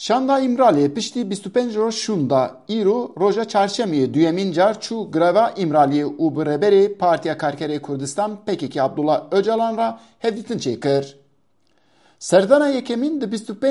Şanda İmralı'ya pişti 25 roj şunda İro roja çarşemye düyemin car çu greva İmralı'ya u breberi Partiya Karkerê Kurdistan PKK Abdullah Öcalan ra hevdîtin çêkir. Serdana yekemîn di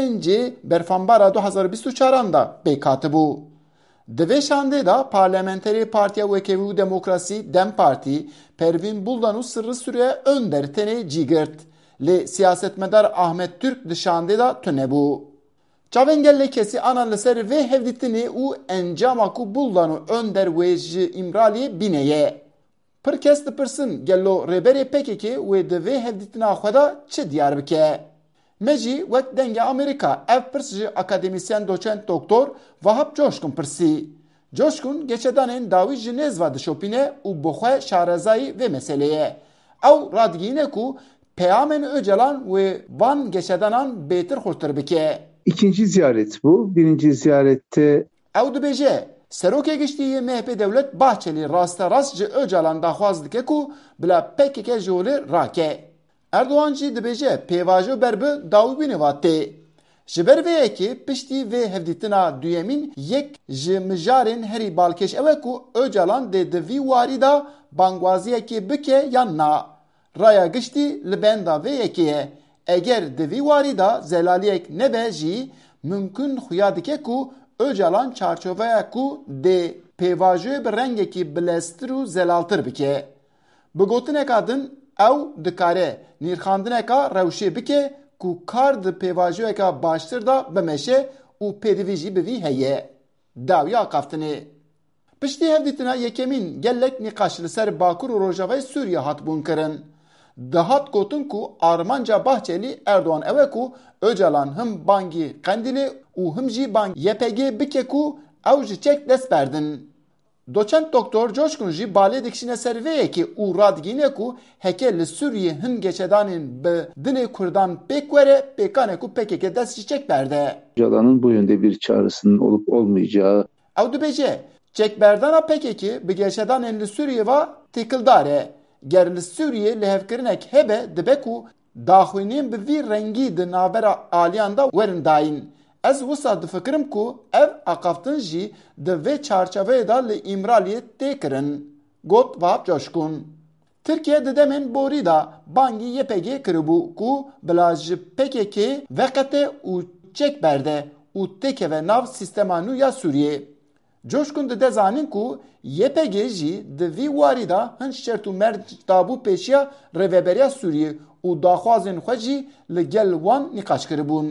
25 berfanbara 2024 da pêk hatibû. Di vê şandê da Parlamenterê Partiya Wekevî û Demokrasî Dem Partî Pervîn Buldan û Sırrı Süreyya Önder tenê cîgirt. Lê siyasetmedar Ahmet Türk di şandê da tunebû. Çavên gelê kesî anan li ser vê hevdîtinê û encama ku Buldan û Önder wê ji İmraliyê bîne ye. Pir kes dipirsin gelo rêberê PKK wê di vê hevdîtina xwe da çi diyar bike? Me jî wek dengê Amerîka ev pirs ji akademisyen doçent doktor Vahap Coşkun pirsî. Coşkun geçedanên dawî ji nêzva dişopîne û bi xwe şarezayî vê meseleyê. Ew radigîne ku peyamên Öcalan wê van geçedanan bêtir xurtir bike. İkinci ziyaret bu. Birinci ziyarette Ew dibêje Serokê Giştî MHP Devlet Bahçeli rasta rast ji Öcalan daxwaz dike ku bila PKK ji holê rake. Erdoğan jî dibêje pêvajo ber bi dawîbînê wa tê. Ji ber vê yekê piştî vê hevdîtina duyemîn yek ji mijarên herî balkêş ew e ku Öcalan dê di vî warî da bangwaziyekê bike yan na. Raya Giştî li benda vê yekê ye. Eger di vî warî da zelaliyek nebe jî mümkün xuya dike ku Öcalan çarçoveya ku dê pêvajoyê bi rengekî bileztir û zelaltir bike. Bi gotineka din ew dikare nîrxandineka rewşê bike ku kar di pêvajoyeka baştir da bimeşe û pêdivî jî bi vî heye. Dawiya qaftinê. Piştî hevdîtina yekemîn gelek nîqaş li ser Bakur û Rojavayê Sûriye hatbûn kirin. Dihat gotin ku armanca Bahçeli Erdoğan ew ku Öcalan him bangî Qendîlê û him jî bangî YPG bike ku ew ji çek dest berdin. Doçent doktor Coşkun jî balê dikişîne ser vê yekê û radigîne ku heke li Sûriyê hin geçedanên bi dinê Kurdan pêk were pêkane ku PKK dest ji çek berde. Öcalan'ın bu yönde bir çağrısının olup olmayacağı Ew dibêje çekberdana PKK bi geçedanên li Sûriyê ve têkildar e. Ger li Sûriyê lihevkirinek hebe dibe ku daxwînên bi vî rengî di navbera aliyan da werin dayîn. Ez wisa difikirim ku ev aqaftin jî di vê çarçeveyê da li İmraliyê tê kirin. Got Vahap Coşkun. Tirkiye di demên borî da bangî YPG kiribû ku bila ji PKK veqete û çek berde û têkeve nav sîstema nû ya Sûriyê. Coşkun dide zanîn ku YPG jî di vî warî da hin şert û merc dabû pêşiya rêveberiya Sûriyê û daxwazên xwe jî li gel wan nîqaş kiribûn.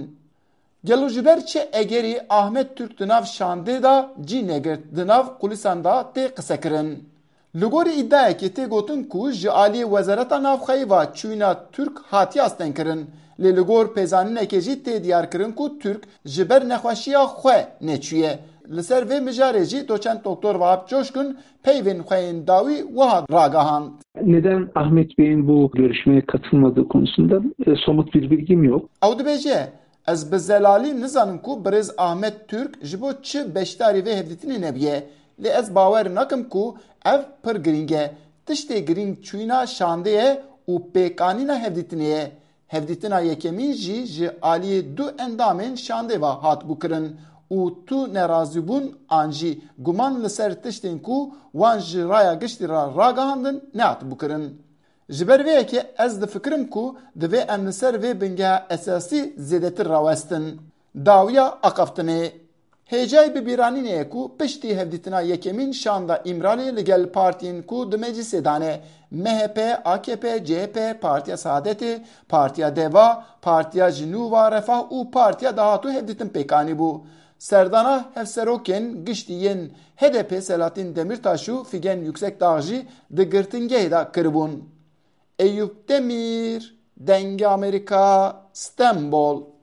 Gelo ji ber çi egerî Ahmet Türk di nav şandê da cî negirt di nav kulîsan da tê qisekirin. Li gorî îddiayekê tê gotin ku ji aliyê Wezareta Navxeyî ve çûna Türk hatiye astenkirin. Lê li gor pêzanînekê jî tê diyarkirin ku Türk ji ber nexweşiya xwe neçûye. Li ser vê mijarê jî doçent doktor Vahap Coşkun peyvên xweyên dawî wiha ragihand. neden Ahmet Bey'in bu görüşmeye katılmadığı konusunda somut bir bilgim yok. Ew dibêje ez bi zelalî nizanim ku birêz Ahmet Türk ji bo çi beşdarî vê hevdîtinê nebiye. Lê ez bawer nakim ku ev pir girîng e. Tiştê girîng çûna şandê ye û pêkanîna hevdîtinê ye. Hevdîtina yekemîn jî ji aliyê du endamên şandê ve hatibû kirin û tu nerazîbûn an jî guman li ser tiştên ku wan ji raya giştî ra ragihandin nehatibû kirin. Ji ber vê yekê ez difikirim ku divê em li ser vê bingeha esasî zêdetir rawestin. Dawiya aqaftinê. Hêcayê bibîranînê ye ku piştî hevdîtina yekemîn şanda İmraliyê li gel partiyên ku di meclisê dane MHP, AKP, CHP, Partiya Saadetê, Partiya Deva, Partiya Jinû Refah û Partiya Dahatû hevdîtin pêkanî bû. Serdana hevserokên giştî yên HDP Selahattin Demirtaş û Figen Yüksekdağ jî di girtingehê da kiribûn. Eyüp Demir, Dengê Amerika, İstanbul.